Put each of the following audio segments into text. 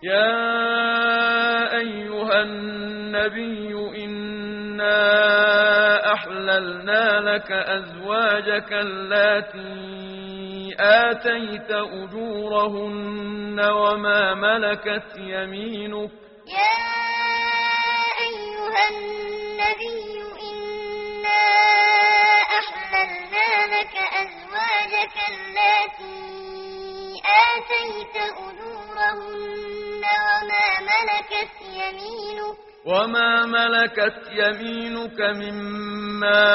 يا أيها النبي إنا أحللنا لك أزواجك اللاتي آتيت أجورهن وما ملكت يمينك يا أيها النبي إنا أحللنا لك أزواجك اللاتي آتيت أجورهن وما ملكت يمينك مما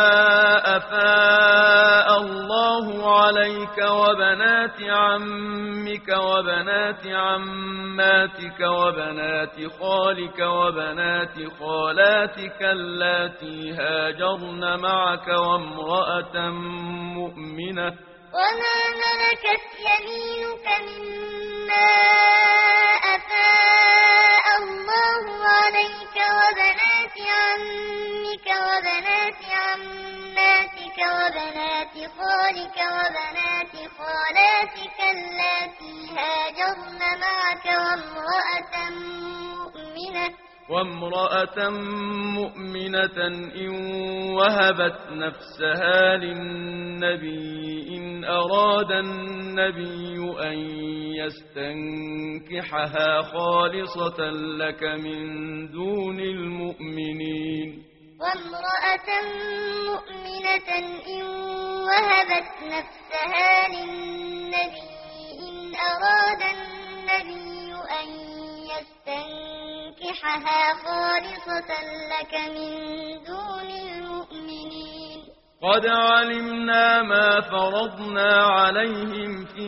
أفاء الله عليك وبنات عمك وبنات عماتك وبنات خالك وبنات خالاتك اللاتي هاجرن معك وامرأة مؤمنة وما ملكت يمينك مما أفاء الله عليك وبنات عمك وبنات عماتك وبنات خالك وبنات خالاتك اللاتي هاجرن معك وامرأة مؤمنة إن وهبت نفسها للنبي إن أراد النبي أن يستنكحها خالصة لك من دون المؤمنين وامرأة مؤمنة إن وهبت نفسها للنبي إن أراد النبي أن يستنكحها خالصة لك من دون المؤمنين قد علمنا ما فرضنا عليهم في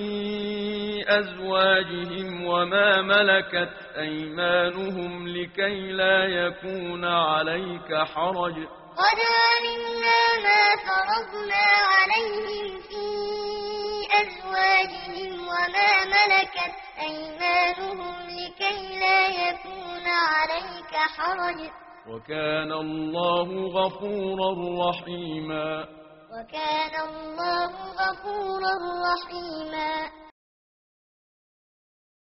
أزواجهم وما ملكت أيمانهم لكي لا يكون عليك حرج قد علمنا ما فرضنا عليهم في أزواجهم وما ملكت أيمانهم لكي لا يكون عليك حرج وكان الله غفورا رحيما وكان الله غفورا رحيما